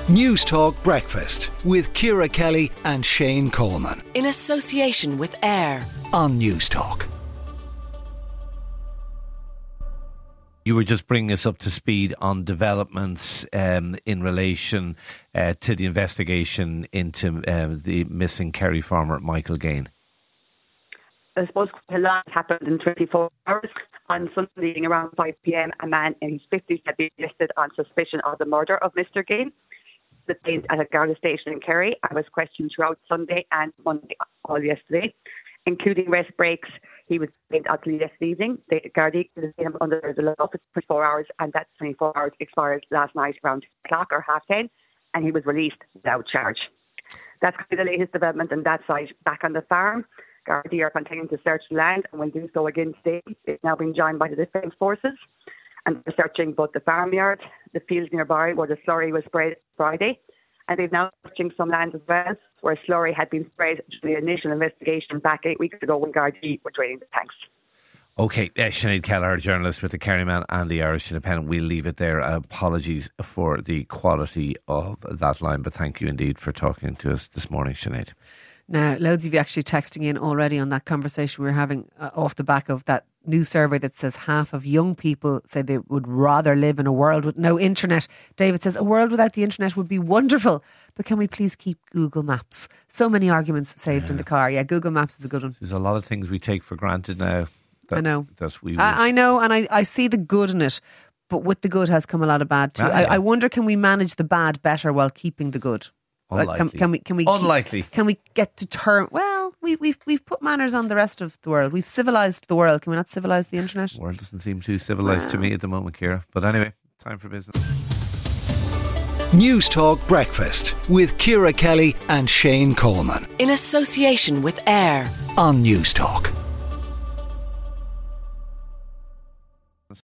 News Talk Breakfast with Ciara Kelly and Shane Coleman. In association with AIR On News Talk. You were just bringing us up to speed on developments in relation to the investigation into the missing Kerry farmer Michael Gain. I suppose a lot happened in 24 hours. On Sunday around 5 p.m, a man in his 50s had been arrested on suspicion of the murder of Mr. Gain. Detained at a Garda station in Kerry. I was questioned throughout Sunday and Monday, all yesterday, including rest breaks. He was detained until yesterday evening. The Garda detained him under the law for 24 hours, and that 24 hours expired last night around 10 o'clock or 10:30, and he was released without charge. That's the latest development on that side. Back on the farm, Garda are continuing to search the land and will do so again today. It's now been joined by the Defence Forces, and they're searching both the farmyard, the fields nearby where the slurry was sprayed Friday, and they're now searching some land as well where slurry had been sprayed during the initial investigation back 8 weeks ago when Gardaí were draining the tanks. OK, Sinead Kelleher, journalist with the Kerryman and the Irish Independent. We'll leave it there. Apologies for the quality of that line, but thank you indeed for talking to us this morning, Sinead. Now, loads of you actually texting in already on that conversation we were having off the back of that new survey that says half of young people say they would rather live in a world with no internet. David says a world without the internet would be wonderful, but can we please keep Google Maps? So many arguments saved in the car. Yeah, Google Maps is a good one. There's a lot of things we take for granted now. I know. I know, and I see the good in it, but with the good has come a lot of bad too. I wonder, can we manage the bad better while keeping the good? Unlikely. Can we get to term? Well, we've put manners on the rest of the world. We've civilised the world. Can we not civilise the internet? The world doesn't seem too civilised to me at the moment, Ciara. But anyway, time for business. News Talk Breakfast with Ciara Kelly and Shane Coleman. in association with AIR On News Talk.